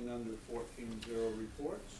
Nothing under 14.0 reports.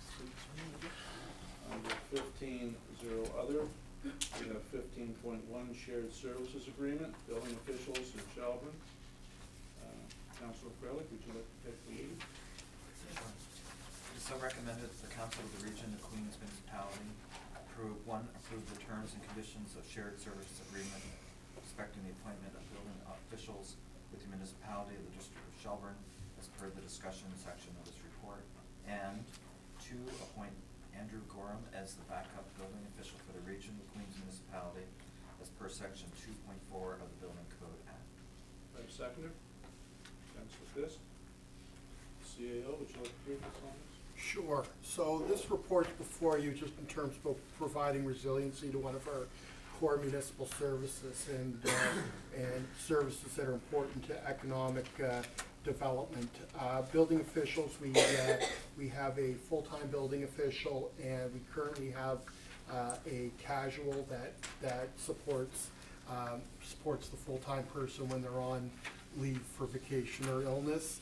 Under 15.0 other, we have 15.1 shared services agreement, building officials in Shelburne. Councilor Freilich, would you like to take the lead? It is so recommended that the Council of the Region of Queens Municipality approve the terms and conditions of shared services agreement respecting the appointment of building officials with the municipality of the District of Shelburne as per the discussion section of this report, and 2, appoint Andrew Gorham as the backup building official for the Region of Queens Municipality as per section 2.4 of the Building Code Act. Right, seconder. Councilor Fisk. CAO, would you like to brief us on this? Sure. So this report's before you just in terms of providing resiliency to one of our core municipal services and services that are important to economic development. Building officials, we have a full-time building official, and we currently have a casual that supports the full-time person when they're on leave for vacation or illness.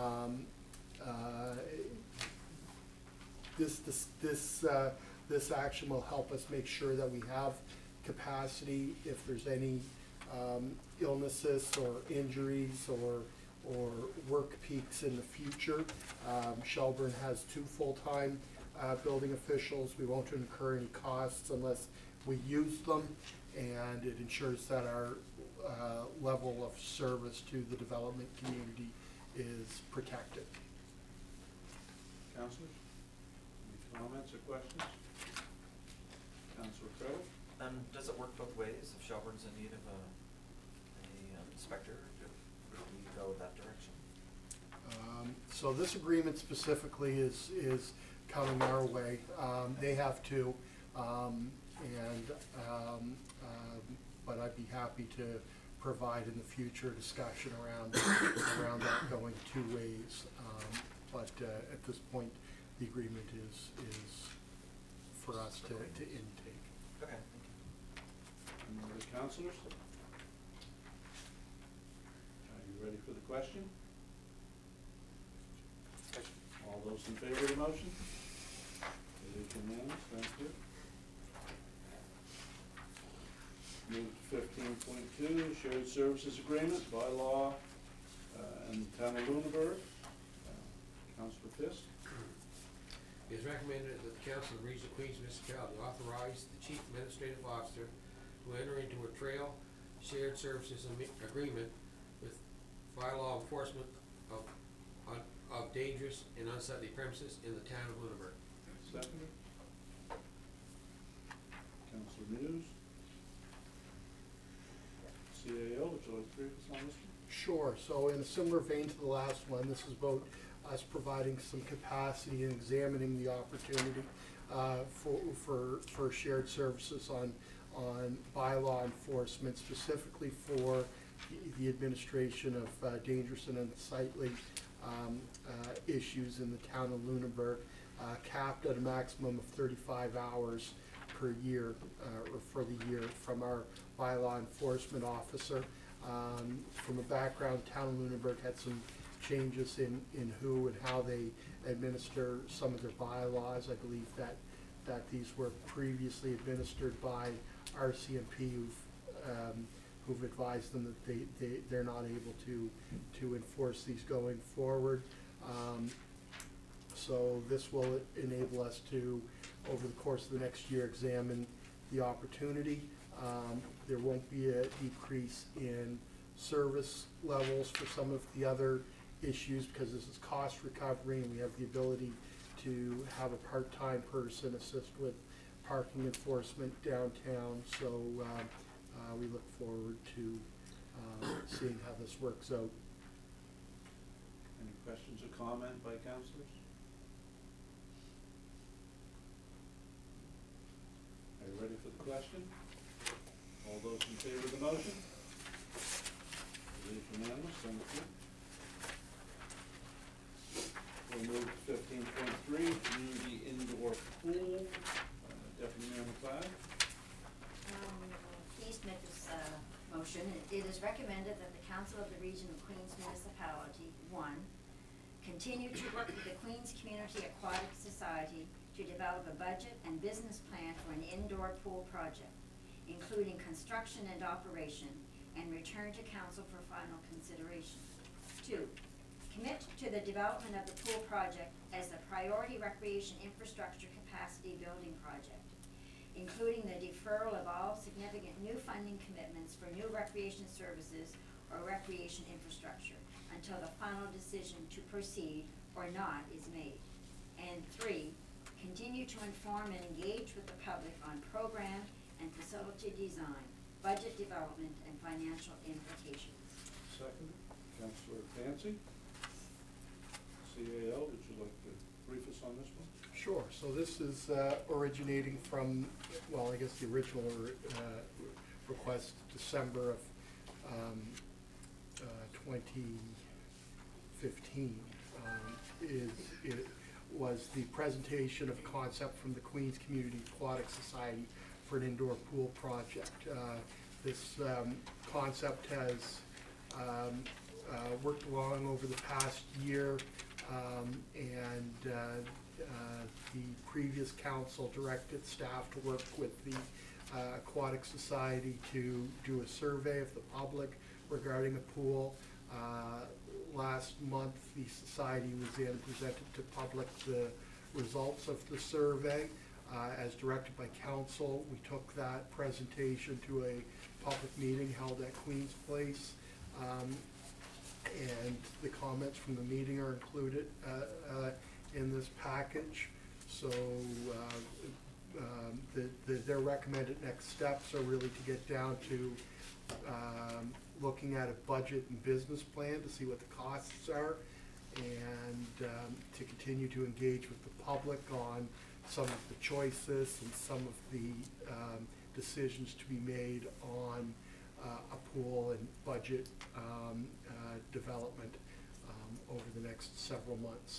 This action will help us make sure that we have capacity if there's any illnesses or injuries or work peaks in the future. Shelburne has 2 full-time building officials. We won't incur any costs unless we use them, and it ensures that our level of service to the development community is protected. Councilors, any comments or questions? Councilor Freilich. Does it work both ways? If Shelburne's in need of a inspector, do we go that direction? So this agreement specifically is coming our way. They have to, but I'd be happy to provide in the future discussion around that going 2 ways. But at this point, the agreement is for us to intake. Okay. Any other councilors? Are you ready for the question? All those in favor of the motion? It is unanimous, thank you. Move to 15.2, shared services agreement, bylaw, in the town of Lunenburg. Councilor Fisk. It is recommended that the Council of the Region of Queens Municipality authorize the Chief Administrative Officer to enter into a trail shared services agreement with bylaw enforcement of dangerous and unsightly premises in the town of Lunenburg. Seconder. Councilor News. CAO, would you like to brief us on this one? Sure. So in a similar vein to the last one, this is about us providing some capacity and examining the opportunity for shared services on bylaw enforcement, specifically for the administration of dangerous and unsightly issues in the town of Lunenburg, capped at a maximum of 35 hours per year, or for the year, from our bylaw enforcement officer. From a background, town of Lunenburg had some changes in who and how they administer some of their bylaws. I believe that these were previously administered by RCMP, who've advised them that they're not able to enforce these going forward. So this will enable us to, over the course of the next year, examine the opportunity. There won't be a decrease in service levels for some of the other issues because this is cost recovery, and we have the ability to have a part-time person assist with parking enforcement downtown. So we look forward to seeing how this works out. Any questions or comment by councilors? Are you ready for the question? All those in favor of the motion? It is unanimous, thank you. We'll move to 15.3, community indoor pool. Deputy Mayor McLeod. Pleased to make this motion. It is recommended that the Council of the Region of Queens Municipality, 1, Continue to work with the Queens Community Aquatic Society to develop a budget and business plan for an indoor pool project, including construction and operation, and return to council for final consideration. 2, commit to the development of the pool project as a priority recreation infrastructure capacity building project, including the deferral of all significant new funding commitments for new recreation services or recreation infrastructure until the final decision to proceed or not is made. And 3, continue to inform and engage with the public on program and facility design, budget development, and financial implications. Second, Councillor Clancy. CAL, would you like to brief us on this one? Sure. So this is originating from, well, I guess the original request, December of 2015, it was the presentation of concept from the Queens Community Aquatic Society for an indoor pool project. This concept has worked along over the past year, and the previous council directed staff to work with the Aquatic Society to do a survey of the public regarding a pool. Last month, the society was in and presented to public the results of the survey. As directed by council, we took that presentation to a public meeting held at Queen's Place, and the comments from the meeting are included in this package. So their recommended next steps are really to get down to looking at a budget and business plan to see what the costs are, and to continue to engage with the public on some of the choices and some of the decisions to be made on a pool and budget development over the next several months.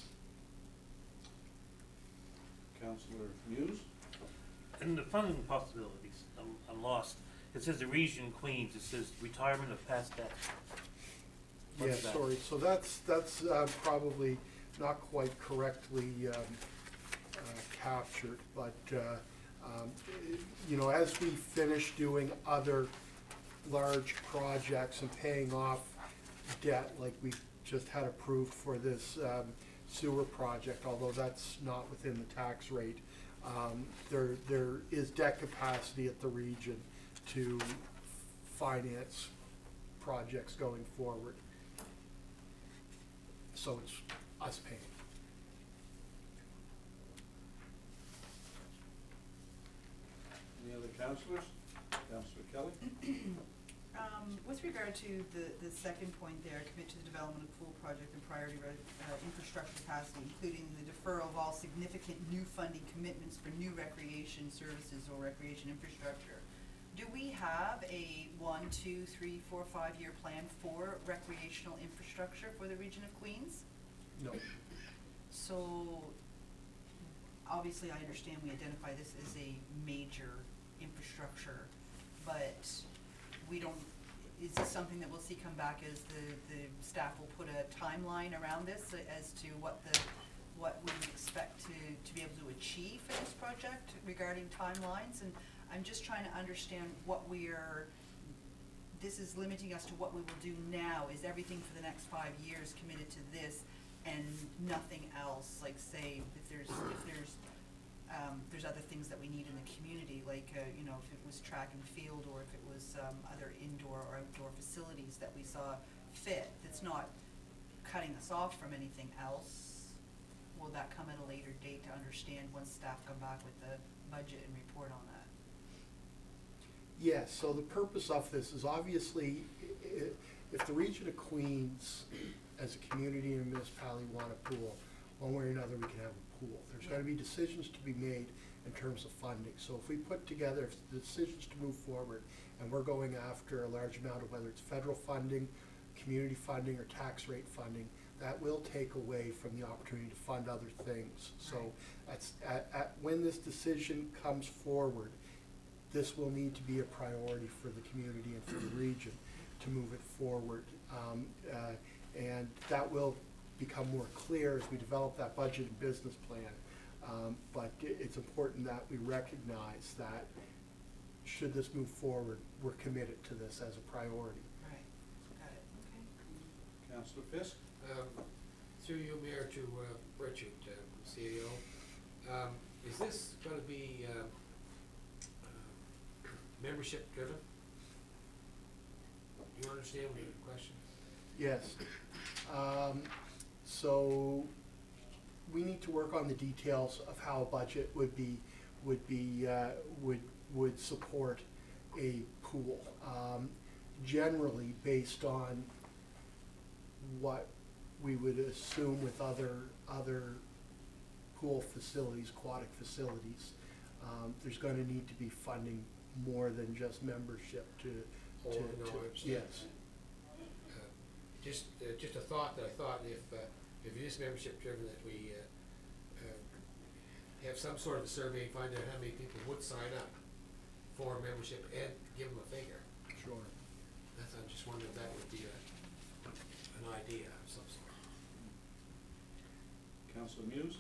Councillor Muse. And the funding possibilities, I'm lost. It says the region Queens, it says retirement of past debt. Yeah, What's that? sorry, so that's probably not quite correctly captured, but you know, as we finish doing other large projects and paying off debt, like we just had approved for this sewer project, although that's not within the tax rate, there is debt capacity at the region to finance projects going forward. So it's us paying. Any other councillors? Councillor Kelly. With regard to the second point there, commit to the development of pool project and priority infrastructure capacity, including the deferral of all significant new funding commitments for new recreation services or recreation infrastructure. Do we have a 1, 2, 3, 4, 5-year plan for recreational infrastructure for the region of Queens? No. So, obviously I understand we identify this as a major infrastructure, but we don't, is this something that we'll see come back as the staff will put a timeline around this as to what we expect to be able to achieve for this project regarding timelines? And I'm just trying to understand what this is limiting us to what we will do now. Is everything for the next 5 years committed to this and nothing else? Like, say, if there's other things that we need in the community, like you know, if it was track and field, or if it was other indoor or outdoor facilities that we saw fit, that's not cutting us off from anything else. Will that come at a later date to understand once staff come back with the budget and report on that? Yes, so the purpose of this is obviously, if the region of Queens as a community and municipality want a pool, one way or another we can have a pool. There's got to be decisions to be made in terms of funding. So if we put together the decisions to move forward, and we're going after a large amount of whether it's federal funding, community funding, or tax rate funding, that will take away from the opportunity to fund other things. So that's when this decision comes forward, this will need to be a priority for the community and for the region to move it forward. And that will become more clear as we develop that budget and business plan. But it's important that we recognize that should this move forward, we're committed to this as a priority. Right, got it, okay. Councillor Fisk? Through you, Mayor, to Richard, CEO. Is this gonna be membership driven? You understand the question? Yes. So we need to work on the details of how a budget would support a pool. Generally, based on what we would assume with other pool facilities, aquatic facilities, there's going to need to be funding more than just membership to Oh, no, I understand. yes. Just a thought that I thought if it is membership driven, that we have some sort of a survey, find out how many people would sign up for membership and give them a figure. Sure. I'm just wondering if that would be an idea of some sort. Councillor Muse?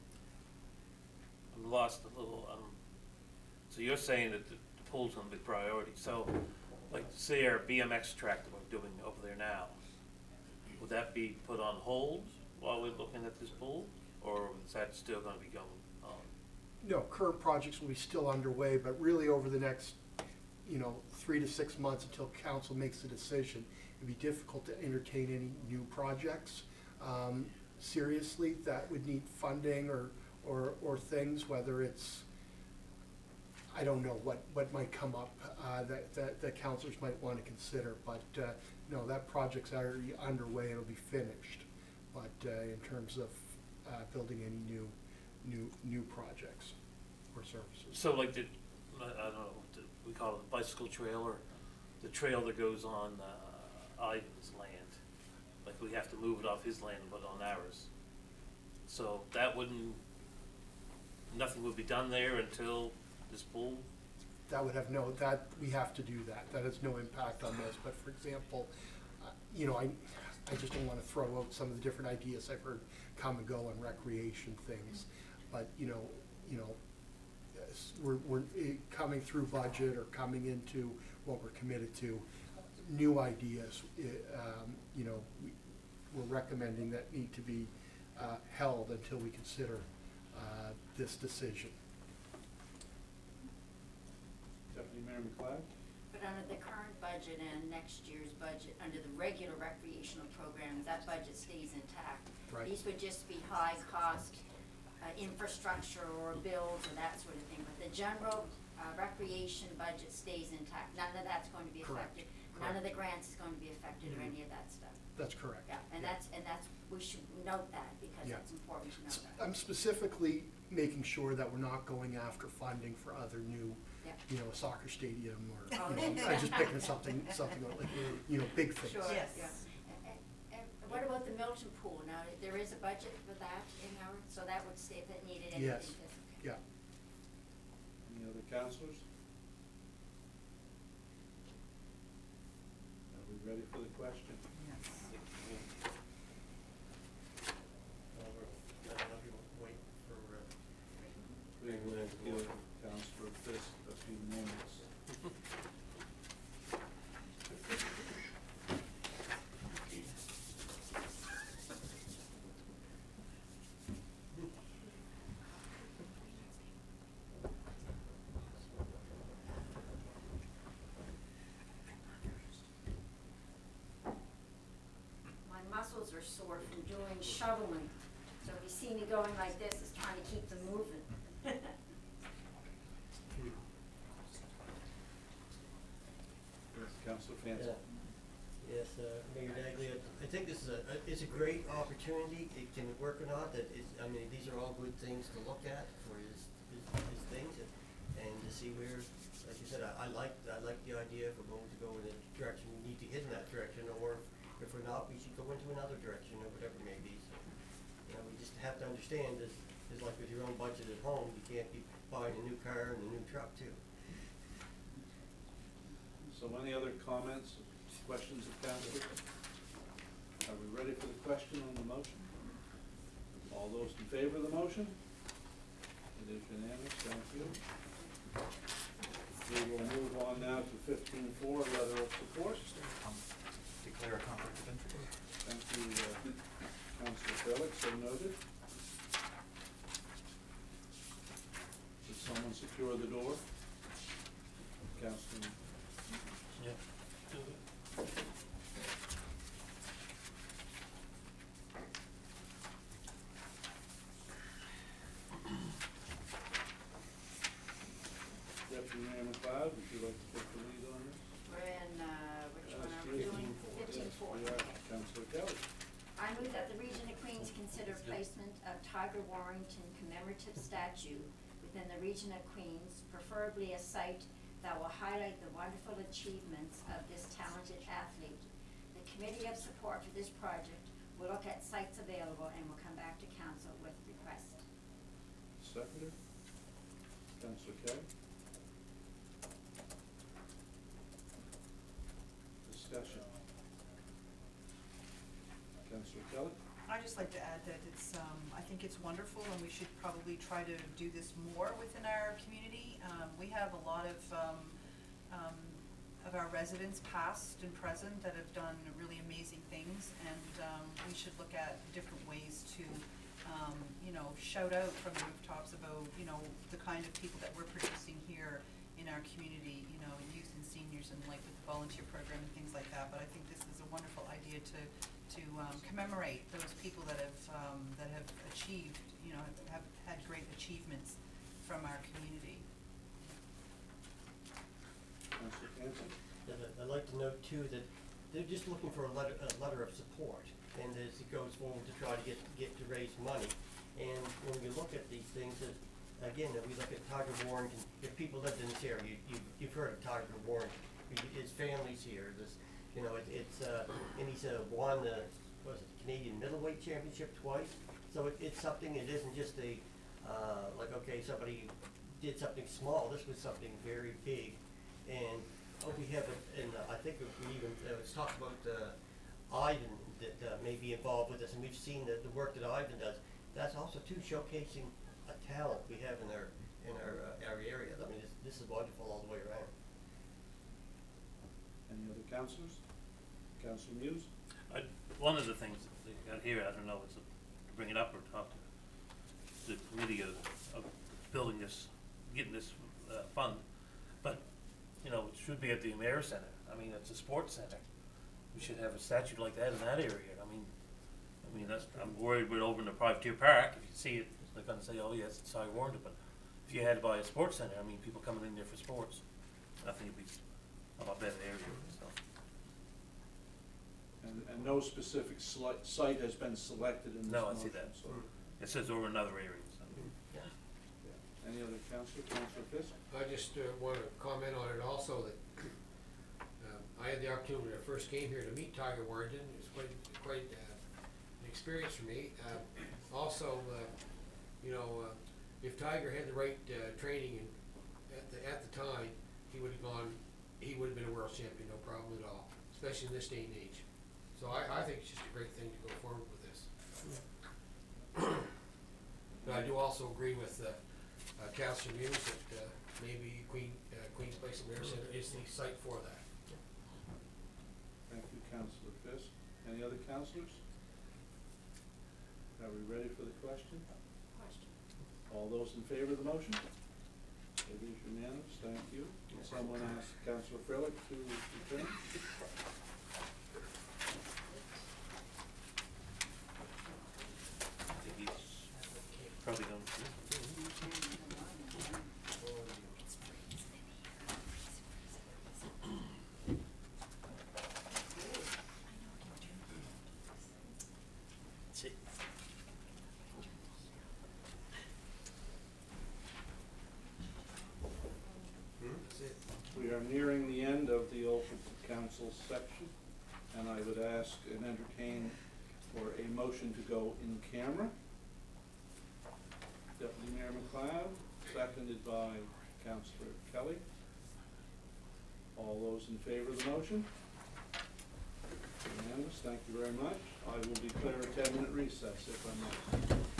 I'm lost a little, so you're saying that the pool's gonna be priority, so, like, say our BMX track that we're doing over there now, would that be put on hold while we're looking at this pool, or is that still gonna be going on? No, current projects will be still underway, but really over the next, 3 to 6 months until council makes a decision, it'd be difficult to entertain any new projects. Seriously, that would need funding or things, whether it's, I don't know what might come up that councilors might want to consider, but no, that project's already underway, it'll be finished. But in terms of building any new projects or services. So like I don't know, we call it the bicycle trail, or the trail that goes on Ivan's land, like we have to move it off his land and put it on ours. So that nothing would be done there until this pool? That would have we have to do that. That has no impact on this. But for example, I just don't want to throw out some of the different ideas I've heard come and go on recreation things. But, we're coming through budget or coming into what we're committed to, new ideas, we're recommending that need to be held until we consider this decision. Deputy Mayor McLeod? But under the current budget and next year's budget, under the regular recreational programs, that budget stays intact. Right. These would just be high-cost infrastructure or bills or that sort of thing. But the general recreation budget stays intact. None of that's going to be Correct. affected. None of the grants is going to be affected or any of that stuff. That's correct. Yeah, and that's, we should note that because Yeah. it's important to know that. I'm specifically making sure that we're not going after funding for other new, Yeah. A soccer stadium or, Oh, I'm just picking something like, big things. Sure, Yes. yeah. And what about the Milton Pool? Now, there is a budget for that in our, so that would stay if it needed anything. Yes. Okay. Yeah. Any other councillors? Are we ready for the question? Yes. We will give Councillor Fisk a few moments. My muscles are sore from doing shoveling, so if you see me going like this, it's trying to keep them moving. Councillor Fancy. Yes, Mayor Dagley, I think this is it's a great opportunity. It can work or not, these are all good things to look at for his things and to see where, like you said, I like the idea if we're going to go in a direction, we need to get in that direction, or if we're not, we should go into another direction or whatever it may be. So, we just have to understand is like with your own budget at home, you can't be buying a new car and a new truck too. So any other comments, questions of council? Are we ready for the question on the motion? All those in favor of the motion? It is unanimous, thank you. We will move on now to 15.4, letter of support. Declare a conflict of interest. Thank you, Councilor Felix, so noted. Did someone secure the door? Councilman? Yeah. Deputy Mayor McLeod, would you like to take the lead on this? We're in, which one are we doing? 15.4. Yes, we are. Councilor Kelly. I move that the Region of Queens consider placement of Tiger Warrington commemorative statue within the Region of Queens, preferably a site that will highlight the wonderful achievements of this talented athlete. The Committee of Support for this project will look at sites available and will come back to council with request. Seconder? Councilor Kelly. Discussion. Councilor Kelly. I'd just like to add that it's, I think it's wonderful, and we should probably try to do this more within our community. We have a lot of our residents, past and present, that have done really amazing things, and we should look at different ways to, you know, shout out from the rooftops about, you know, the kind of people that we're producing here in our community, you know, youth and seniors, and like with the volunteer program and things like that. But I think this is a wonderful idea to commemorate those people that have achieved, you know, have had great achievements from our community. Councilor Hanson. I'd like to note too that they're just looking for a letter of support, and as it goes forward to try to get to raise money. And when we look at these things, again, if we look at Tiger Warrington, if people lived in this area, you've heard of Tiger Warrington. His family's here. This, you know, and he's won the Canadian middleweight championship twice. So it's something. It isn't just a like, okay, somebody did something small. This was something very big, and we have, and I think we even let's talk about Ivan that may be involved with this, and we've seen the work that Ivan does. That's also too showcasing a talent we have in our area. I mean, this is wonderful all the way around. Any other councilors? Councilor Muse? One of the things that they got here, I don't know, it's to bring it up or talk to the committee of building this, getting this fund, but, you know, it should be at the Amer Center. I mean, it's a sports center. We should have a statue like that in that area. I mean, that's, I'm worried we're over in the Privateer Park. If you see it, they're gonna say, oh yes, it's Tiger Warrington, but if you had to buy a sports center, I mean, people coming in there for sports, I think it'd be a lot better area, so. And no specific site has been selected in this No, I motion, see that. so. It says over another area, so. Yeah. Any other councilor? Councilor Fisk? I just want to comment on it also that I had the opportunity when I first came here to meet Tiger Warrington. It was quite an experience for me. Also, you know, if Tiger had the right training and at the time, he would have been a world champion, no problem at all, especially in this day and age. So I think it's just a great thing to go forward with this. But I do also agree with Councilor Muse that maybe Queen's Place and Amer Center is the site for that. Thank you, Councilor Fisk. Any other councilors? Are we ready for the question? Question. All those in favor of the motion? It is unanimous, thank you. Can someone ask Councilor Freilich to return? I think he's probably going to. We are nearing the end of the open council section, and I would ask and entertain for a motion to go in camera. Deputy Mayor McLeod, seconded by Councilor Kelly. All those in favor of the motion? Unanimous, Thank you very much. I will declare a 10-minute recess if I may.